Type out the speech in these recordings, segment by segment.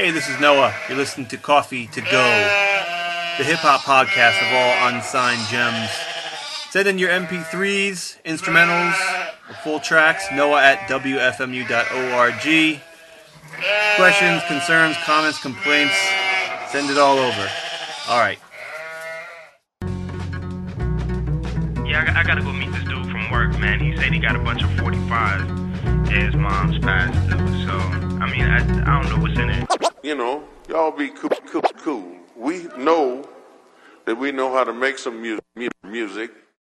Hey, this is Noah. You're listening to Coffee to Go, the hip-hop podcast of all unsigned gems. Send in your MP3s, instrumentals, or full tracks, noah@wfmu.org. Questions, concerns, comments, complaints, send it all over. Alright. Yeah, I gotta go meet this dude from work, man. He said he got a bunch of 45s that his mom's passed through, so, I mean, I don't know what's in it. You know, y'all be cool. We know that we know how to make some music.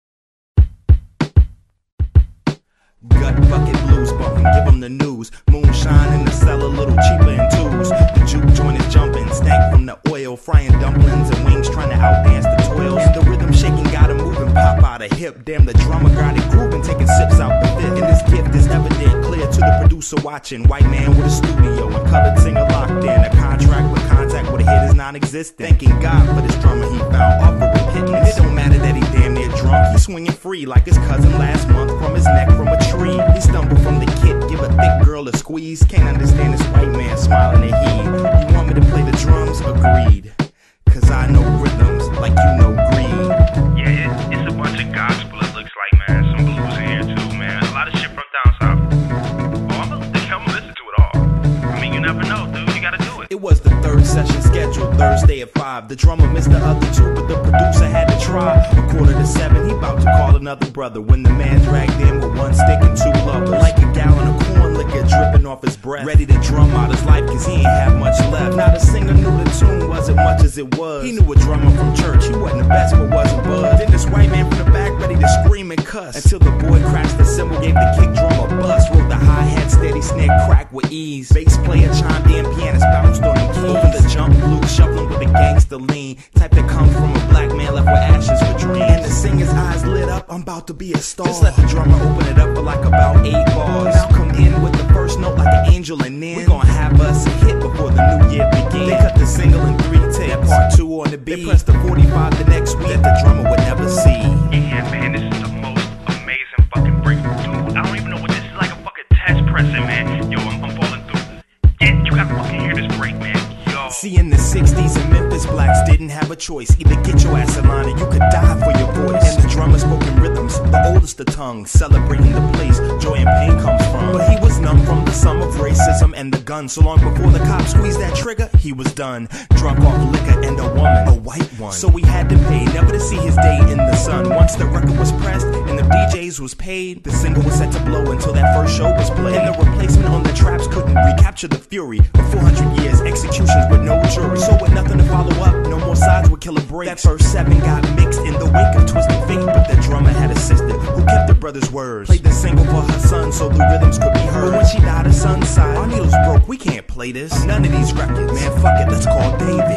Gut bucket blues, bumping, give them the news. Moonshine in the cellar, little cheaper in twos. The juke joint is jumping, stank from the oil. Frying dumplings and wings, trying to outdance the toils. And the rhythm shaking, got him moving, pop out a hip. Damn, the drummer got it grooving, taking sips out the fifth. And this gift is evident, clear to the producer watching. White man with a studio, a colored singer locked in. A contract with contact with a hit is non-existent. Thanking God for this drummer he found, offering pittance. It don't matter that he damn near drunk, he's swinging free like his cousin last month from his neck from a tree. He stumbled from the kit, give a thick girl a squeeze. Can't understand this white man smiling at he. You want me to play the drums? Agreed. Cause I know rhythms like you know greed. Yeah, it's a bunch of gospel, it looks like, man. Some blues in here too, man. A lot of shit from down south. Oh, I'm gonna listen to it all. I mean, you never know, dude. You gotta do it. It was the third session scheduled Thursday at 5. The drummer missed the other two, but the producer had to try. 6:45, he about to call another brother when the man dragged in with one stick and two lovers. Like a gallon of corn liquor dripping off his breath, ready to drum out his life cause he ain't have much left. Now the singer knew the tune wasn't much as it was. He knew a drummer from church, he wasn't the best but wasn't buzz. Then this white man from the back ready to scream and cuss, until the boy crashed the cymbal, gave the kick drum a bust. Rolled the hi-hat steady, snare crack with ease. Bass player chimed in, pianist bounced on the keys. Over the jump blues, shuffling with a gangster lean, type that comes from a black man left with ashes for dreams. And the singer's eyes lit up, I'm about to be a star. Just let the drummer open it up for like about 8 bars. Now come in with the first note like an angel, and then we gon' have us a hit before the new year begins. They cut the single in 3 takes, part 2 on the beat. They pressed the 45 the next week that the drummer would never see. Yeah, man, this is the most amazing fucking breakthrough, dude. I don't even know what this is, like a fucking test pressing, man. Yo, I'm falling through. Yeah, you gotta fucking hear this break, man. Yo. See, in the 60s in Memphis, blacks didn't have a choice. Either get your ass in line or you could die for your voice. And the drummer spoke in rhythms, the oldest of tongues, celebrating the place joy and pain comes from. But he was numb from the sum of racism and the gun. So long before the cop squeezed that trigger, he was done. Drunk off liquor and a woman, a white one. So he had to pay, never to see his day in the sun. Once the record was pressed and the DJs was paid, the single was set to blow until that first show was played. And the replacement on the traps couldn't recapture the fury of 400 years, executions with no jury. So with nothing to follow up, no more sides with killer breaks. That first 7 got mixed in the wake of Twisted Fate, but the drummer had a sister who kept the brother's words. Played the single for her son so the rhythms could be heard. But when she died, her son sighed, our needles broke, we can't play this. None of these records, man, fuck it, let's call David.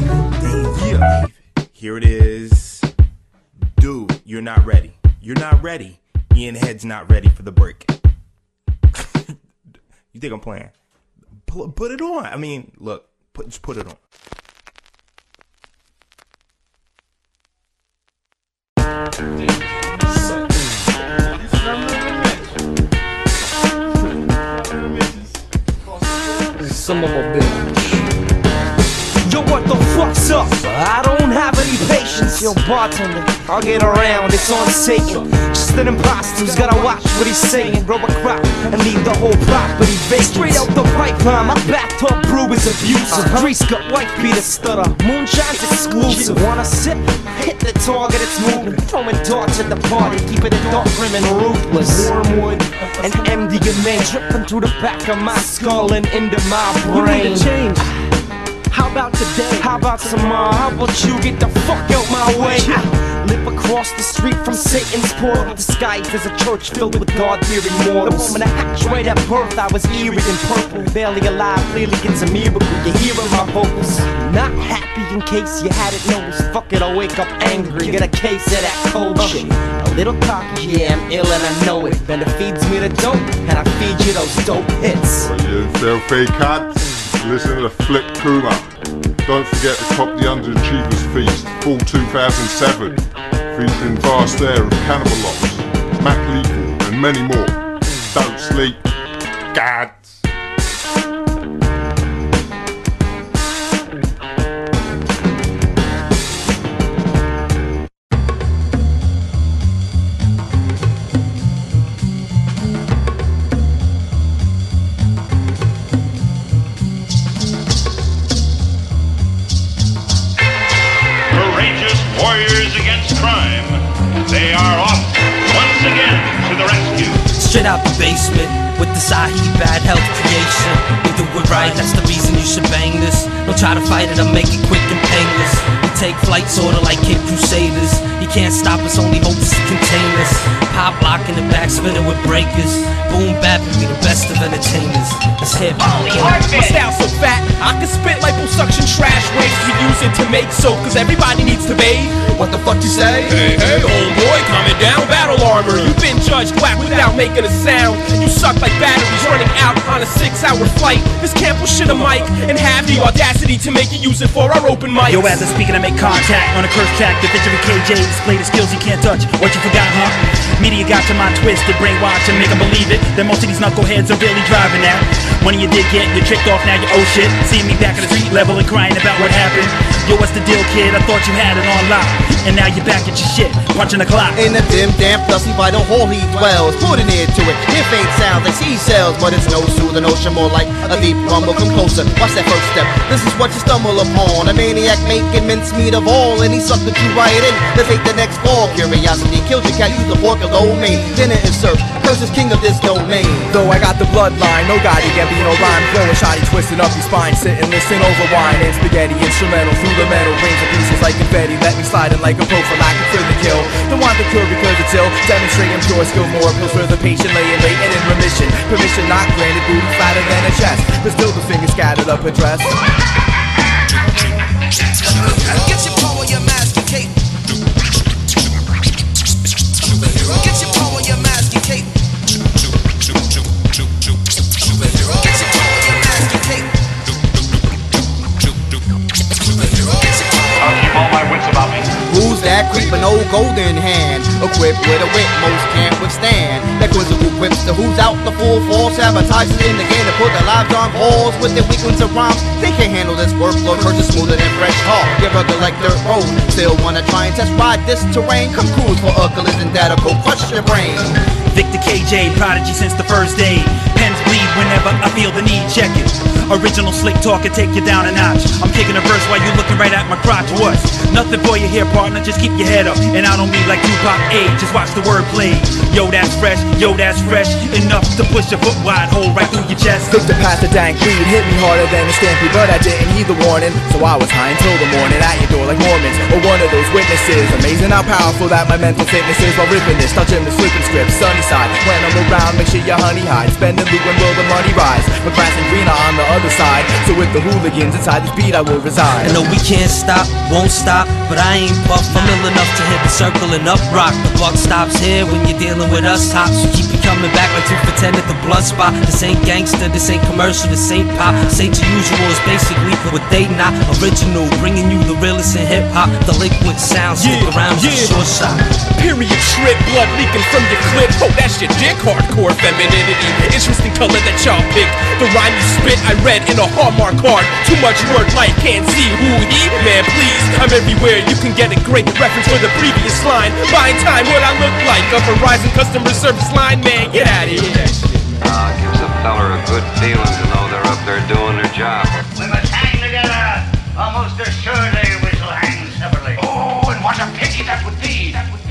Yeah. Here it is. Dude, you're not ready. You're not ready. Ian Head's not ready for the break. You think I'm playing? Put it on. I mean, look, just put it on. Some of a bitch. Yo, what the fuck's up? I don't have any patience. Yo, bartender, I'll get around. It's on Satan. Just an imposter who's gotta watch what he's saying. Grow a crop and leave the whole property vacant. Straight out the pipeline, my bathtub brew is abusive. Grease cut, white Peter stutter. Moonshine's exclusive. Wanna sip? Hit the target, it's moving. Throwing darts at the party, keeping it dark, grim and ruthless. Wormwood and MDMA dripping through the back of my skull and into my brain. You need to change. How about today? How about tomorrow? How about you get the fuck out my way? Live across the street from Satan's portal, disguised as a church filled with God-fearing mortals. The moment I hatched right at birth, I was eerie and purple. Barely alive, clearly it's a miracle. You're hearing my vocals. Not happy in case you hadn't noticed. Fuck it, I'll wake up angry. Get a case of that cold shit. A little cocky, yeah, I'm ill and I know it. Bender feeds me the dope, and I feed you those dope hits. Well, you filthy cunts. Listen to the Flip Kuma. Don't forget to cop the Underachievers Feast, fall 2007, featuring vast air of Cannibal Ops, Mac Lethal and many more. Don't sleep, gads. this I heat bad health creation. We do it right, that's the reason you should bang this. Don't try to fight it, I'll make it quick and painless. We take flight sorta like Kid Crusaders. You can't stop us, only hope to contain us. Pop lock in the back, spinning with breakers. Boom bap, we the best of entertainers. It's hip hop. My style so fat, I can spit like suction trash waste. We use it to make soap, cause everybody needs to bathe. What the fuck you say? Hey, hey, old boy, calm it down, battle armor. You've been judged whack without making a sound. You suck like batteries running out on a 6-hour flight. This camp will shit a mic and have the audacity to make you use it for our open mics. Yo, as I'm speaking, I make contact on a curse track. The victory KJ display the skills you can't touch. What you forgot, huh? Media got your mind twisted, brainwashed and make them believe it. That most of these knuckleheads are really driving that. One of you did get you tricked off, now you oh shit. Seeing me back at the street level and crying about what happened. Yo, what's the deal, kid? I thought you had it on lock, and now you're back at your shit, punching the clock. In the dim, damp, dusty, vital hole he dwells. Put an ear to it, hear faint sounds like sea cells. But it's no soothing ocean, more like a deep rumble. Come closer, watch that first step. This is what you stumble upon. A maniac making mincemeat of all, and he sucked you right in to take the next fall. Curiosity killed your cat, use the fork of low main. Dinner is served, curse is king of this domain. Though I got the bloodline, no Gotti Gambino rhyme. Flow a shoddy twisting up your spine. Sit and listen over wine and spaghetti instrumental through the metal. Rings of pieces like confetti. Let me slide in like a prophylactic for the kill. Don't want the cure because it's ill. Demonstrating pure skill. More pills for the patient. Laying late and in remission. Permission not granted. Booty fatter than a chest. But still the fingers scattered up her dress. Get your power, your mask, your cape. Get your power, your mask, your cape. Who's that creepin' old golden hand? Equipped with a wit most can't withstand. That quizzical whips the who's out the full force. Sabotages in the game to put their lives on pause. With their weak ones of rhymes, they can't handle this workload. Hers is smoother than fresh tar. Give her the like dirt road. Still wanna try and test ride this terrain? Come cruise for a collision that'll go crush your brain. Victor KJ, prodigy since the first day. Pens bleed whenever I feel the need, check it. Original slick talk can take you down a notch. I'm kicking a verse while you looking right at my crotch. What? Nothing for you here, partner, just keep your head up. And I don't mean like Tupac A, just watch the wordplay. Yo, that's fresh, enough to push a foot wide hole right through your chest. Victor passed the dank weed, hit me harder than a stampede, but I didn't heed the warning. So I was high until the morning at your door like Mormons, or one of those witnesses. Amazing how powerful that my mental fitness is. While ripping this, touching this, flipping scripts, sunny side. When I'm around, make sure your honey hide. Spending loot when will the money rise. But grass and green are on the other side. So with the hooligans inside this beat I will reside. I know we can't stop, won't stop, but I ain't puff. I'm ill enough to hit the circle and up rock. The buck stops here when you're dealing with us tops. So keep you coming back like 2 for 10 at the blood spot. This ain't gangster, this ain't commercial, this ain't pop. This ain't your usual, it's basically what they not. Original, bringing you the realest in hip hop. The liquid sound, stick around, short shot. Period trip, blood leaking from your clip. Oh, that's your dick, hardcore femininity. Interesting color that y'all pick. The rhyme you spit, I read in a Hallmark card. Too much word light, can't see who he. Man, please, I'm everywhere. You can get a great reference for the previous line. Buying time, what I look like. A Verizon customer service line, man, get out of here. Gives a feller a good feeling to know they're up there doing their job. We must hang together. Almost assuredly we shall hang separately. Oh, and what a pity that would be.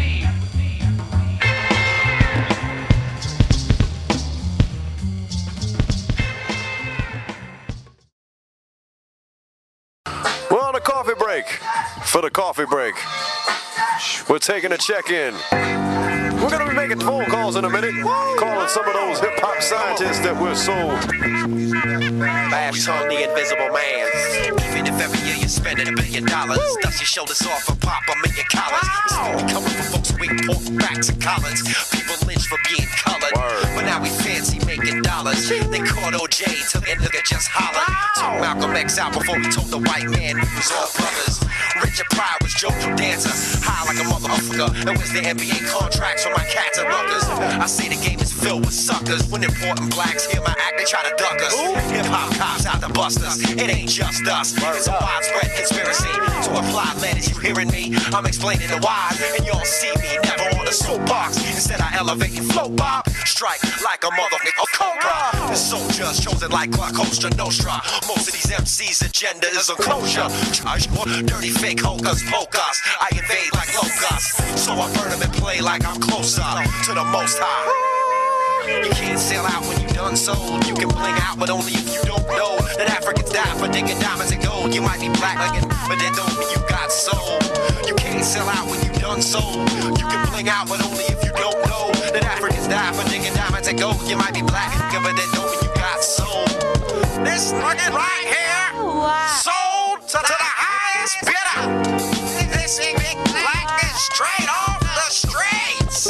We're on a coffee break. For the coffee break, we're taking a check-in. We're going to be making phone calls in a minute, calling some of those hip-hop scientists that we're so... Laughs on the invisible man. Even if every year you spend $1 billion, dust your shoulders off and pop $1 million collars. Slowly coming for folks who ain't pork backs and collars. People lynched for being colored, but now we fancy making dollars. They caught OJ till the nigga just hollered. Took Malcolm X out before he told the white man we was all brothers. Richard Pryor was JoJo Dancer, high like a motherfucker. And where's the NBA contracts for my cats and Rutgers? I say the game is filled with suckers. When important blacks hear my act, they try to duck us. Hip-hop cops out to bust us. It ain't just us. It's a widespread conspiracy to apply letters. You hearing me? I'm explaining the why, and y'all see me never on a soapbox. Instead I elevate and flow bob. Strike like a motherfucking cobra. The soldiers chosen like La Costa Nostra. Most of these MCs' agenda is a closure. Dirty fake hokers, poke us. I invade like locusts. So I burn them and play like I'm closer to the most high. You can't sell out when you done sold. You can bling out, but only if you don't know that Africans die for digging diamonds and gold. You might be black like it, but that don't mean you got soul. You can't sell out when you done sold. You can bling out, but only if you don't know that Africans die for digging diamonds and gold. You might be black, but that don't mean you got soul. This nugget right here, sold to the highest bidder. This big black is straight off the streets.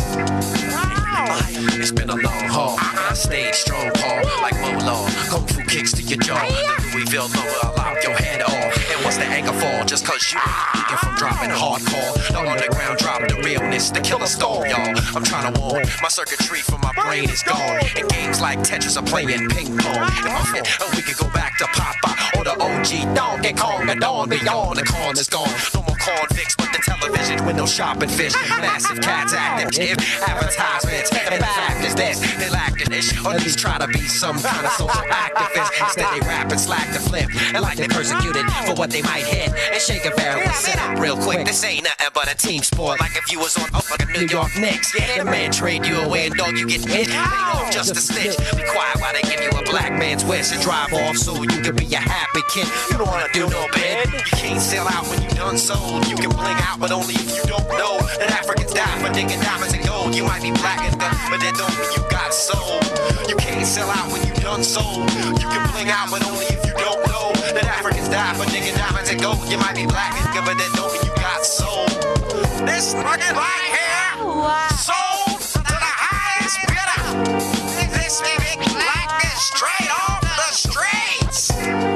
It's been a long haul. I stayed strong, Paul, like Molar. Kung fu kicks to your jaw. The Louisville number, I'll lop your head off. And once the anchor fall, just cause you get from dropping hardcore. The underground drop the realness, the killer storm, y'all. I'm trying to warn, my circuitry from my brain is gone. And games like Tetris are playing ping pong. If I fit, we could go back to Papa or the OG Donkey Kong. The dawn beyond, the corn is gone. No more convicts, but the television, window shopping fish. Massive cats active, advertisements. And the fact is this, they lack the ish. Or at least try to be some kind of social activist. Instead they rap and slack the flip. And like they persecuted for what they might hit. And shake a barrel and sit up real quick. This ain't nothing but a team sport. Like if you was on fucking New York Knicks. The man trade you away and dog you get hit. They off just a snitch. Be quiet while they give you a black man's wish. And drive off so you can be a happy kid. You don't wanna do no bid. You can't sell out when you done sold. You can bling out but only if you don't know that Africans die for digging diamonds and gold. You might be black and but that don't mean you got soul. You can't sell out when you done sold. You can bling out but only if you don't know that Africans die for digging diamonds and gold. You might be black and but that don't mean you got soul. This nugget right here, sold to the highest bidder. This big black is straight off the streets.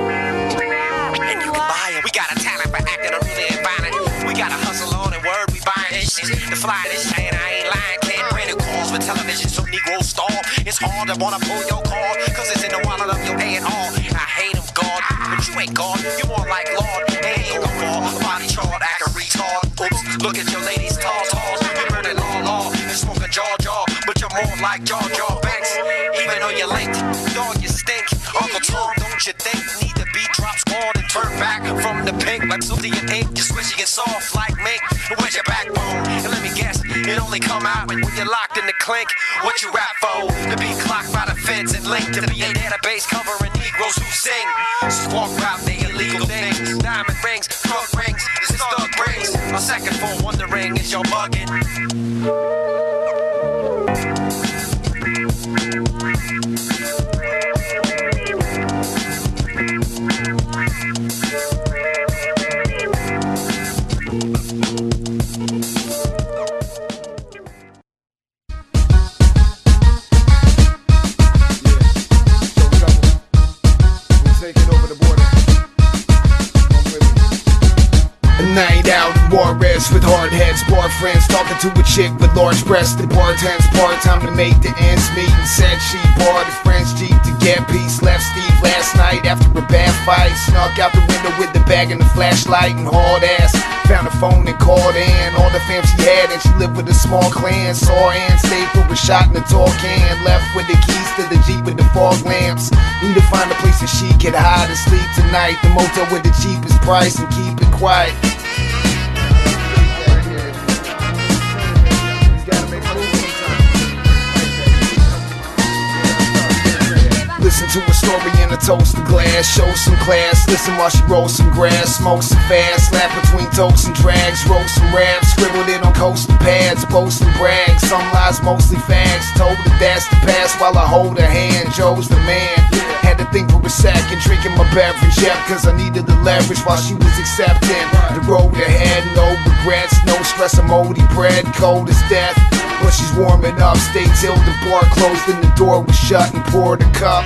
And you can buy it. We got a talent for acting a really violent. We got a hustle on and word, we buying this shit. The fly this shit, I ain't lying. Can't brand new calls for television, so Negro stall. It's hard to wanna pull your card, cause it's in the wallet of your A&R. I hate him, God, but you ain't God. You more like Lord, ain't no law. Body chart, act a retard. Oops, look at your ladies, tall. You murdered law, and smoke a jaw, but you're more like Jar Banks. Even though you're linked, dog, you stink. Uncle Tom, don't you think? Need to be drop squad and turn back from the pink like Susie and ink. You're squishy and soft like mink. Where's your backbone? And let me guess, it only come out when you're locked in the clink. What you rap for? To be clocked by the feds and linked to be a database covering Negroes who sing. Squawk rap, they illegal things. Diamond rings, drug rings, this is thug rings. A second for wondering is your bugging. With hard heads, bar friends, talking to a chick with large breasts. The bartends part-time to make the ends meet. And said she bought a French Jeep to get peace. Left Steve last night after a bad fight. Snuck out the window with the bag and the flashlight and hauled ass. Found a phone and called in all the fam she had, and she lived with a small clan. Saw Ann, stayed for a shot in a tall can. Left with the keys to the Jeep with the fog lamps. Need to find a place that she could hide and sleep tonight. The motel with the cheapest price and keep it quiet. Listen to a story in a toaster glass, show some class. Listen while she rolls some grass, smoke some fast. Slap between tokes and drags, roll some raps. Scribbled it on coaster pads, boast and brag. Some lies, mostly facts. Told her that's the past while I hold her hand. Joe's the man. Had to think for a second, drinking my beverage, yeah, cause I needed the leverage while she was accepting the road ahead. No regrets, no stress, I'm moldy bread, cold as death. But she's warming up, stay till the bar closed and the door was shut, and poured a cup.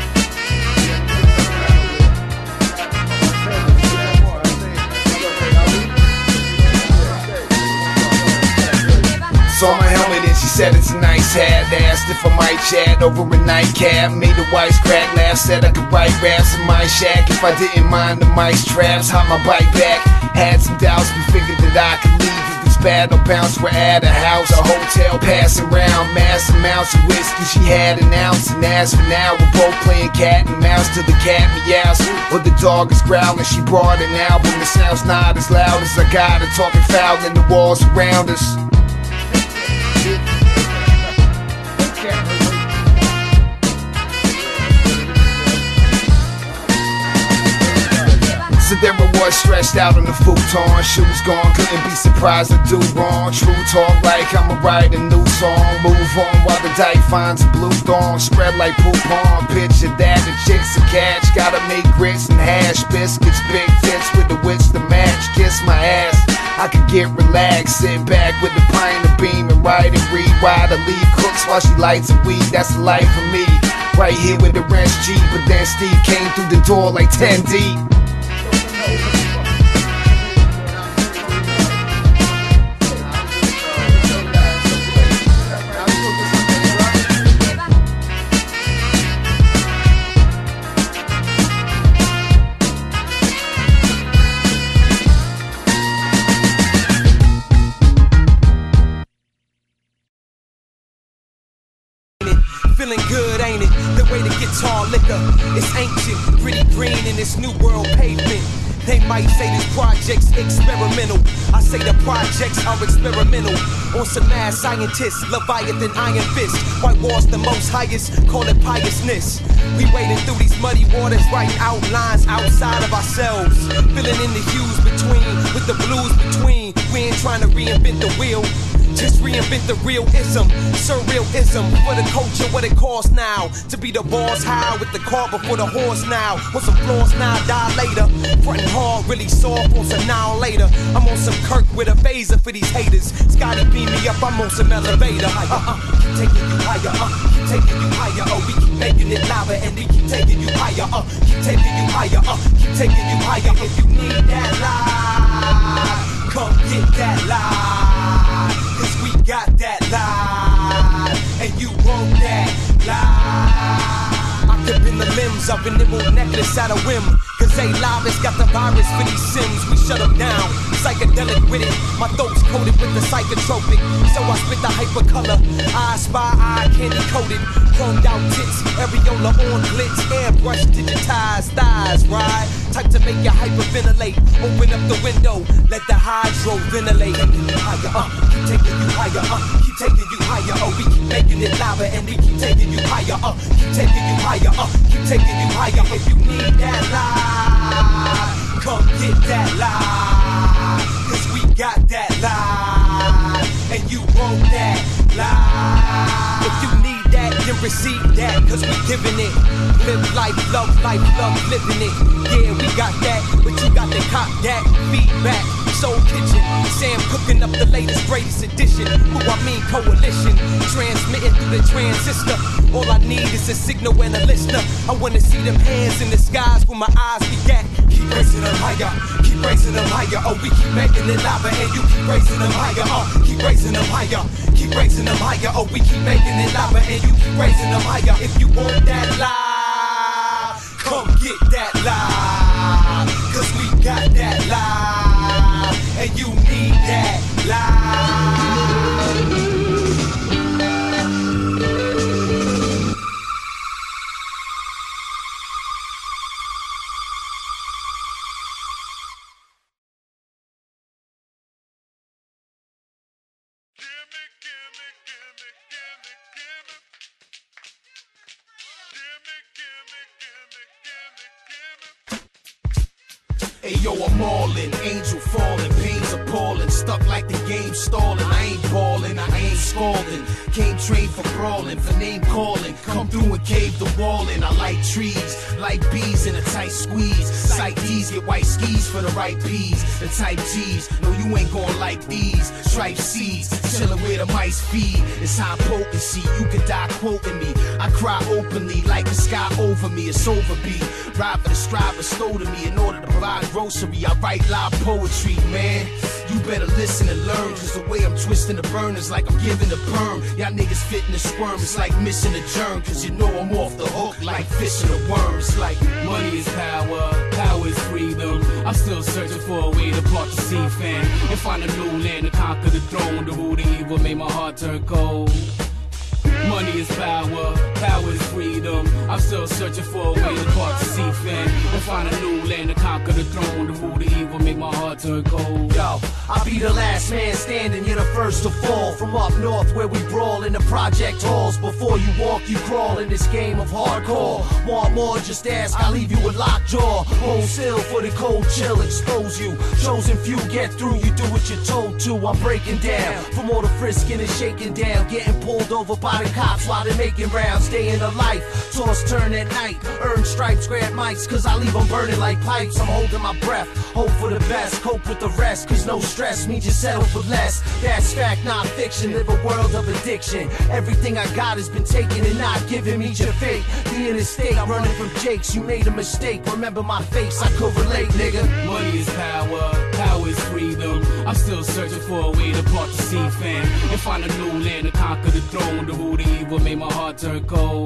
Saw my helmet and she said it's a nice hat. Asked if I might chat over a nightcap. Made a wisecrack laugh, said I could write raps in my shack if I didn't mind the mic's traps. Hop my bike back, had some doubts but figured that I could leave. If it's bad, no bounce, we're at a house, a hotel, passing around mass amounts of whiskey. She had an ounce, and as for now we're both playing cat and mouse till the cat meows or the dog is growling. She brought an album that sounds not as loud as I got her, talking foul in the walls around us. was stretched out on the futon, shoes gone, couldn't be surprised to do wrong. True talk like I'ma write a new song. Move on while the dyke finds a blue thong. Spread like poupon, picture that, the chicks a catch. Gotta make grits and hash biscuits, big tits with the wits to match. Kiss my ass, I could get relaxed, sit back with the pint of beam and write and read while the lead cooks while she lights a weed. That's the life for me, right here with the rest G. But then Steve came through the door like 10 deep. Feeling good, ain't it? The way the guitar liquor is ancient, pretty green in this new world pavement. They might say this project's experimental. I say the projects are experimental. On some mad scientists, Leviathan Iron Fist. White walls the most highest, call it piousness. We wading through these muddy waters, writing outlines outside of ourselves. Filling in the hues between, with the blues between. We ain't trying to reinvent the wheel, just reinvent the realism, surrealism for the culture, what it costs now to be the boss. How with the car before the horse now. Want some flaws now, die later. Frontin' hard, really soft on some now later. I'm on some Kirk with a phaser for these haters. Scotty beam me up, I'm on some elevator. Keep taking you higher, keep taking you higher. Oh, we keep making it louder and we keep taking you higher. Keep taking you higher, keep taking you higher. If you need that light, come get that light. Cause we got that light, and you want that light. I could bend the limbs of an emerald necklace at a whim. Cause A-Live has got the virus for these Sims. We shut them down, psychedelic with it. My throat's coated with the psychotropic, so I spit the hypercolor. I spy, eye candy coated. Chromed out tits, areola on glitz. Airbrush digitized thighs, right? Type to make you hyperventilate. Open up the window, let the hydro ventilate. Taking you higher, keep taking you higher, keep taking you higher. Oh, we keep making it louder and we keep taking you higher, keep taking you higher, keep taking you higher. If you need that light, come get that light. Cause we got that light, and you want that light. If you need that, then receive that, cause we giving it. Live life, love living it. Yeah, we got that, but you got to cop that. Feedback, Soul Kitchen, Sam cooking up the latest, greatest edition. Who I mean coalition, transmitting through the transistor. All I need is a signal and a listener. I wanna see them hands in the skies where my eyes be at. Keep raising them higher, keep raising them higher. Oh, we keep making it louder and you keep raising them higher. Keep raising them higher, keep raising them higher. Oh, we keep making it louder and you keep raising them higher. If you want that light, come get that light. Cause we got that light, and you need that light. Hey yo, I'm all in, angel falling, pains appalling, stuck like the game stalling. I ain't ballin', I ain't scalding. Came trained for brawling, for name calling. Come through and cave the wall in. I like trees, like bees in a tight squeeze. Sight D's get white skis for the right P's. The type G's, no you ain't gon' like these. Stripe C's, chillin' where the mice feed. It's high potency, you could die quoting me. I cry openly like the sky over me. It's over B. Ride for the strive bestowed to me in order to provide grocery. I write live poetry, man. You better listen and learn, cause the way I'm twisting the burn is like I'm giving a perm. Y'all niggas fitting the squirm, it's like missing a germ. Cause you know I'm off the hook like fishing a worm. It's like money is power, power is freedom. I'm still searching for a way to part the sea, fam, and find a new land to conquer the throne. The root of evil made my heart turn cold. Money is power, power is freedom. I'm still searching for a way to part the sea fan and find a new land to conquer the throne. To rule the evil, make my heart turn cold. Yo, I'll be the last man standing, you're the first to fall. From up north where we brawl in the project halls. Before you walk, you crawl in this game of hardcore. Want more, just ask, I'll leave you with locked jaw. Hold still for the cold chill, expose you. Chosen few get through, you do what you're told to. I'm breaking down, from all the frisking and shaking down. Getting pulled over by the cops while they're making rounds. Staying alive, toss turn at night. Earn stripes, grab mics, cause I leave them burning like pipes. I'm holding my breath, hope for the best. Cope with the rest, cause no stress means you settle for less. That's fact, not fiction, live a world of addiction. Everything I got has been taken and not given me your fate. Being a state, running from Jakes, you made a mistake. Remember my face, I could relate, nigga. Money is power, power is freedom. I'm still searching for a way to part the sea fan and find a new land to conquer the throne. To rule the evil, make my heart turn cold.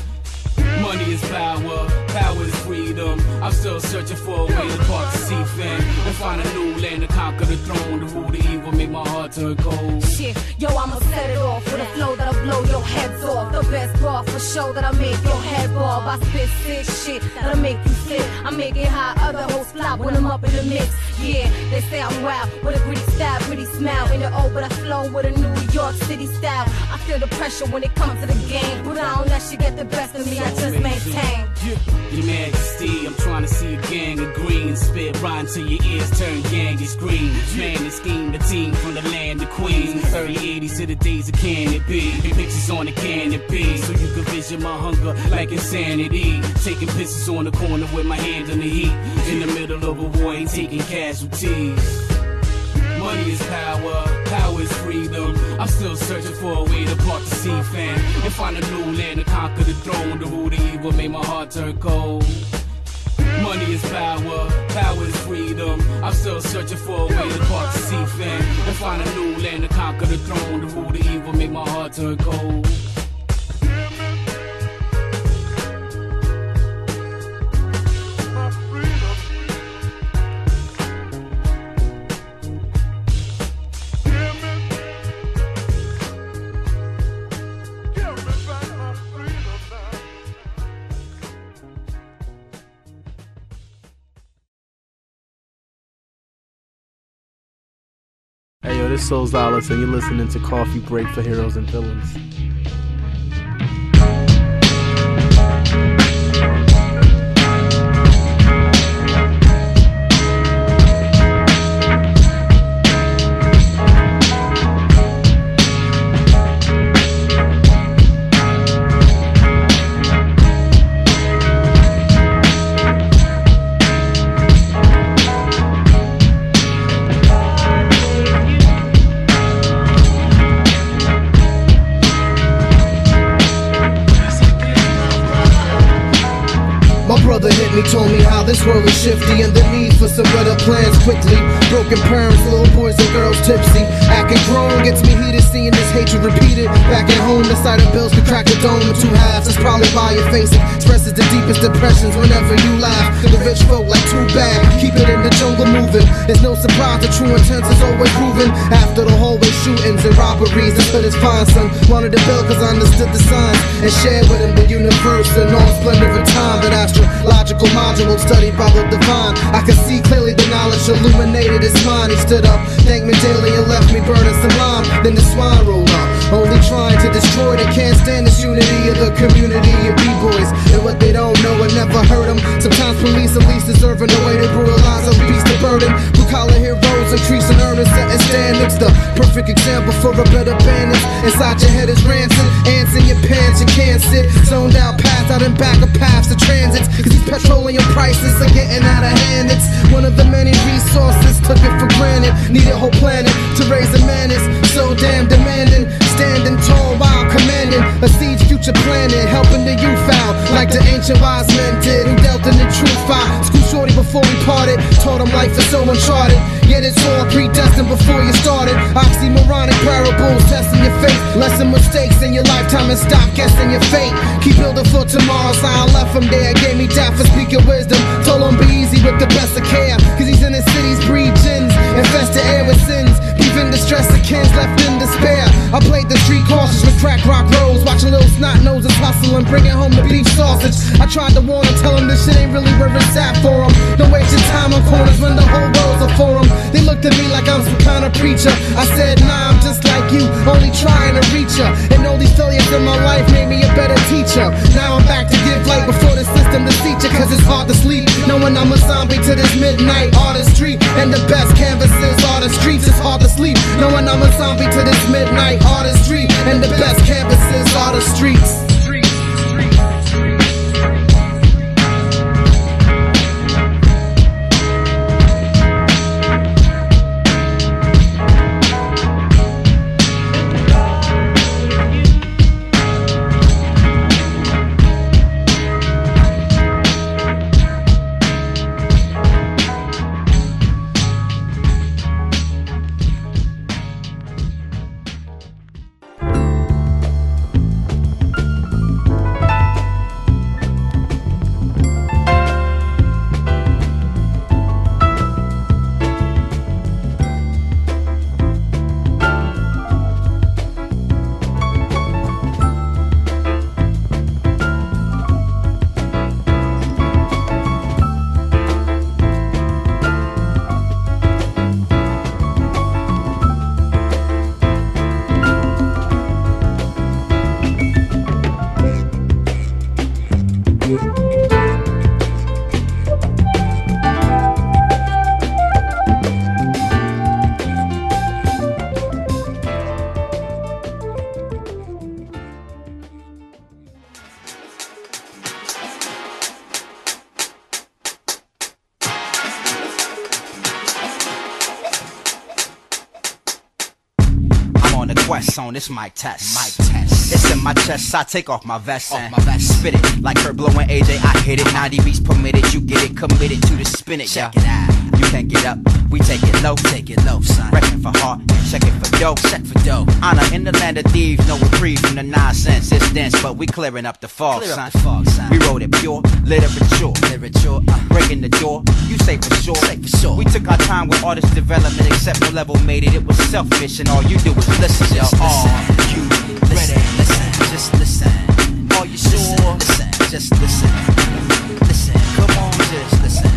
Money is power, power is freedom. I'm still searching for a way to part the sea fan and find a new land to conquer the throne. To rule the evil, make my heart turn cold. Shit, yo, I'ma set it off with a flow that'll blow your heads off. The best bar for show that'll make your head bob. I spit sick shit that'll make you flip. I make it hot, other hoes flop when I'm up in the mix. Yeah, they say I'm wild with a gritty style, pretty smile in the O, but I flow with a New York City style. I feel the pressure when it comes to the game, but I don't let shit get the best of me. I just maintain. Your Majesty, I'm trying to see a gang of green. Spit right until your ears turn Genghis green. Man, the scheme, the team from the land of Queens. 30, 80s to the days of Can It Be. Pictures on the canopy, so you can vision my hunger like insanity. Taking pisses on the corner with my hand on the heat. In the middle of a war, ain't taking casualties. Money is power, power is freedom. I'm still searching for a way to part the sea fan and find a new land to conquer the throne. To rule the evil, make my heart turn cold. Money is power, power is freedom. I'm still searching for a way to part the sea fan and find a new land to conquer the throne. To rule the evil, make my heart turn cold. Hey yo, this is Soul Zalas, and you're listening to Coffee Break for Heroes and Villains. He told me how this world is shifty and the need for some better plans quickly. Broken parents, little boys and girls tipsy. Acting grown gets me heated, seeing this hatred repeated. Back at home, the sight of bills could crack the dome in two halves. That's probably why your face expresses the deepest depressions whenever you laugh. The rich folk like too bad, keep it in the jungle moving. It's no surprise the true intent is always proven. After the hallway shootings and robberies, this hood is fine, son. Wanted to build cause I understood the signs and shared with him the universe and all splendor of time. That astrological module studied by the divine. I could see clearly the knowledge illuminated his mind. He stood up, thanked me daily and left me burning some lime. Then the swine rolled up, only trying to destroy. They can't stand this unity of the community of B-boys. And what they don't know and never heard them. Sometimes police at least deserving the way they brutalize a beast of burden. Blue collar heroes increasing earnings, setting standards. The perfect example for a better bandit. Inside your head is rancid, ants in your pants, you can't sit. Zoned out, paths out and back of paths to transits. Cause these petroleum prices are getting out of hand. It's one of the many resources, took it for granted. Need a whole planet to raise a menace. So damn demanding, standing tall while commanding a siege future planet, helping the youth out like the ancient wise men did, who dealt in the truth fight. School shorty before we parted, taught him life is so uncharted. Yet it's all predestined before you started. Oxymoronic parables, testing your faith. Lesson mistakes in your lifetime and stop guessing your fate. Keep building for tomorrow, so I left from there. Gave me that for speaking wisdom. Told him be easy with the best of care. Cause he's in the cities, breed gins, infest the air with sins. Even distress of kins left in despair. I played the street cautious with crack rock rolls, watching little hustling, bringing home the beef sausage. I tried to warn him, tell him this shit ain't really where it's at for him. Don't waste your time on corners when the whole world's a forum. They looked at me like I'm some kind of preacher. I said, nah, I'm just like you, only trying to reach ya. And all these failures in my life made me a better teacher. Now I'm back to give light before the system deceives ya, cause it's hard to sleep knowing I'm a zombie to this midnight artistry. And the best canvases are the streets. It's hard to sleep knowing I'm a zombie to this midnight artistry. And the best canvases are the streets. On this mic test. It's in my chest, I take off my vest and spit it like her blowing AJ. I hit it, 90 beats permitted, you get it committed to the spin it. Check it out. You can't get up, we take it low, son. Reckon for heart, check it for dough, Honor in the land of thieves, no reprieve from the nonsense. It's dense, but we clearing up the fog, son. We wrote it pure, literature, breaking the door. You say for sure, We took our time with artist development, except no level made it. It was selfish, and all you do is listen, yo. You ready? Just listen. Are you sure? Just listen. Come on, just listen.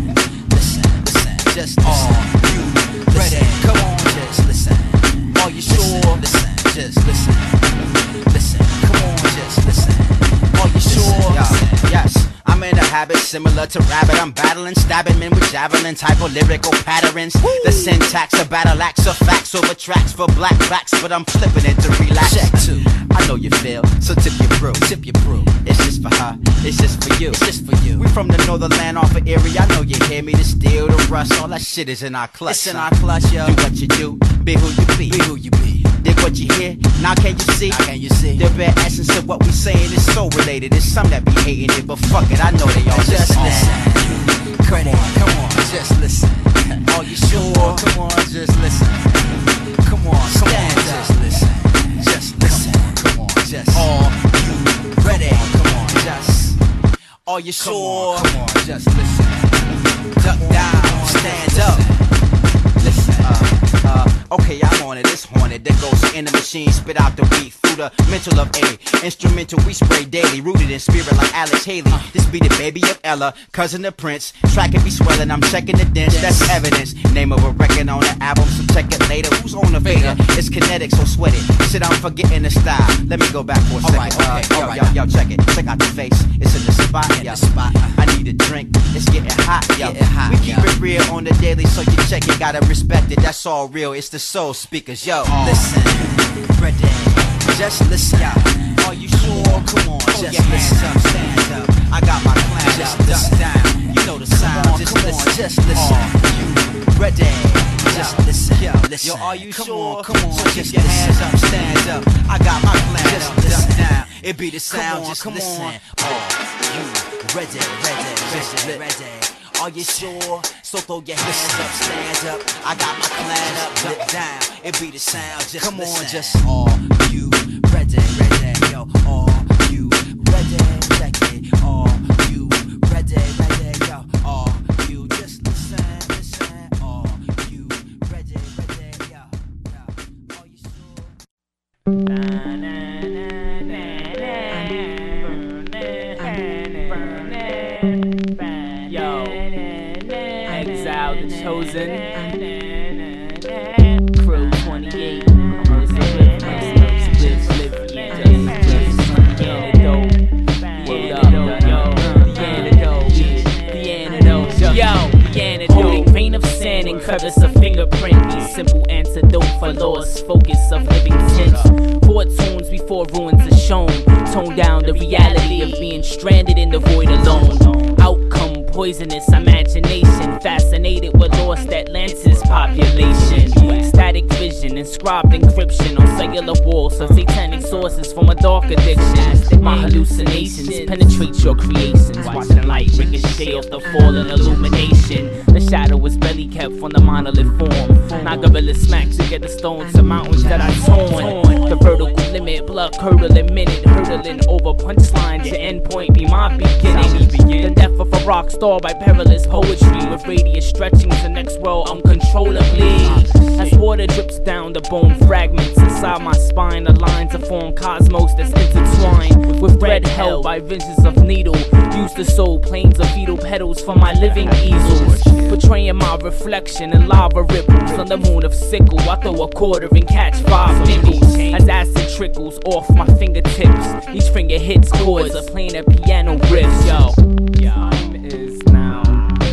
Just you ready? Come on, just listen. Are you sure? Just listen. Come on, just listen. Are you sure? Yes. I'm in a habit similar to rabbit. I'm battling, stabbing men with javelin type of lyrical patterns. The syntax, a battle axe of facts over tracks for black backs, but I'm flipping it to relax. Check two. I know you feel, so tip your brew. It's just for her, it's just for you. We from the northern land off of Erie. I know you hear me. The steel, the rust, all that shit is in our clutch. It's in our clutch, yo. Do what you do, be who you be. Dig what you hear, now can you see? The bare essence of what we saying is so related. It's some that be hating it, but fuck it, I know they all just listen. Come on, just listen. Are you sure? Come on, just listen. Come on, just listen. Come on, just. Are you ready? Come on, just. Are you sure? Come on, just listen. Duck down, stand up. Listen, okay, I'm on it, it's haunted. There goes in the machine, spit out the beat through the mental of A. Instrumental we spray daily, rooted in spirit like Alex Haley. This be the baby of Ella, cousin of Prince. Track it be swelling, I'm checking the dents, that's evidence. Name of a record on the album, so check it later. Who's on the fader? It's kinetic, so sweat it. Shit, I'm forgetting the style. Let me go back for a second. Yo, check it. Check out the face. It's in the spot. I need a drink. It's getting hot. Yo. We keep it real on the daily, so you check it. Gotta respect it. That's all real. It's the soul speakers. Yo, listen. Ready. Just listen. Are you sure? Come on. Just listen. Stand up. I got my plan. Just listen. Down. You know the sound. Just listen. Just listen. You ready? Just listen. Yo, are you sure? Come on. So just your hands up. Stand up. I got my plan. Just listen. Down. It be the sound. Just listen. You ready? Are you sure? So throw your hands up, stand up. I got my clan up, look down. It be the sound, just come listen. On, just are you ready? Yo, are you ready? Check it. Are you ready? Yo, are you just listen? Are you ready? Yo, are you sure? Yo, the chosen. Crew 28. Almost live, the antidote. Word up, yo. The antidote. The antidote. Yo, the antidote. Grain of sand and crevice of fingerprint. The simple antidote for lost focus of living tints. Four tunes before ruins are shown. Tone down the reality of being stranded in the void alone. Outcome poisonous imagination. Fascinated with lost Atlantis population. Static vision, inscribed encryption on cellular walls of satanic sources from a dark addiction. My hallucinations penetrate your creations. Watching light ricochet off the fallen illumination. The shadow is barely kept from the monolith form. Now gorilla smack together stones to mountains that I torn. The vertical limit, blood curdling minute, hurdling over punchlines. Your endpoint be my beginning. The death of a rock star by perilous poetry, with radius stretching to the next world uncontrollably. As water drips down the bone fragments inside my spine, the lines of form cosmos that's intertwined with red held by visions of needle. Use the soul planes of fetal petals for my living easels, portraying my reflection in lava ripples on the moon of sickle. I throw a quarter and catch 5 nickels as acid trickles off my fingertips. Each finger hits chords of playing a piano riff. Yo, time is now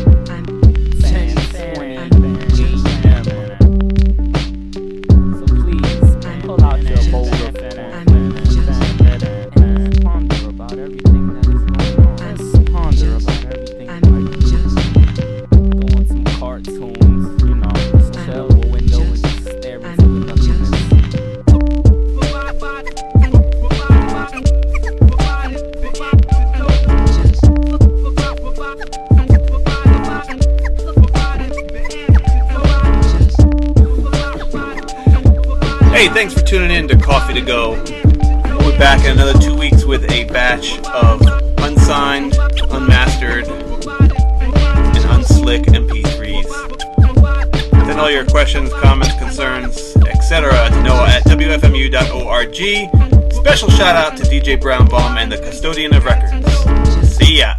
10:20 AM. So please pull out your bowl of and ponder about everything that is going on. Just ponder about everything. Go on some cartoons, you know, just chill with a window and just stare into the nothingness. Hey, thanks for tuning in to Coffee to Go. We'll be back in another 2 weeks with a batch of unsigned, unmastered, and unslick MP3s. Send all your questions, comments, concerns, etc. to Noah@WFMU.org. Special shout out to DJ Brown Bomb and the Custodian of Records. See ya.